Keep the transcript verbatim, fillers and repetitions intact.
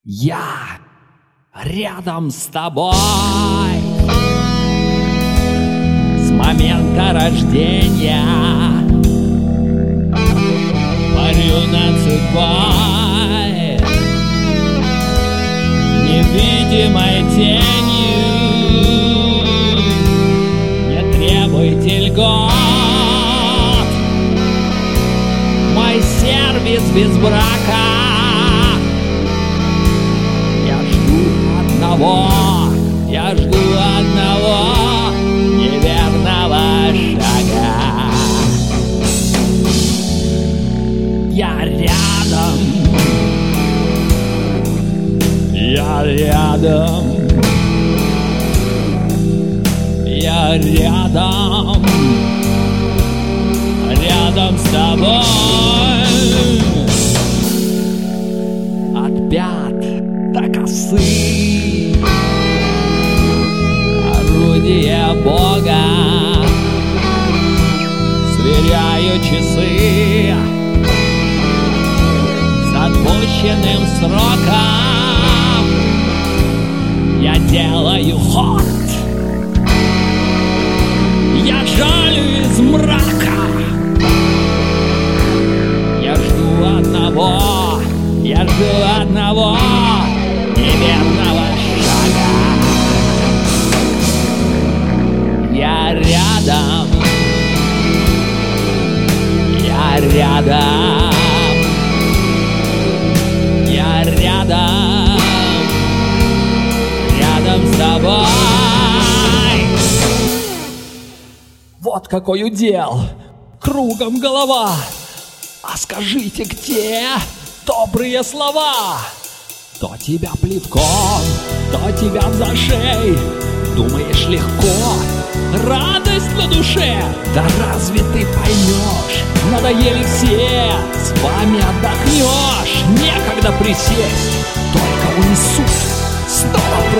Я рядом с тобой с момента рождения, парю над судьбой невидимой тенью. Не требуйте льгот, мой сервис без брака. Я жду одного неверного шага. Я рядом, я рядом, я рядом, рядом с тобой. От пят до косы орудие Бога, сверяю часы с отпущенным сроком. Я делаю ход, я жалю из мрака. Я жду одного, я жду одного неверного шага. Я рядом, я рядом, я рядом, рядом с тобой. Вот какой удел, кругом голова. А скажите, где добрые слова? То тебя плевком, то тебя за шеей. Думаешь, легко, радость на душе? Да разве ты поймешь? Надоели все, с вами отдохнешь. Некогда присесть, только унесут снова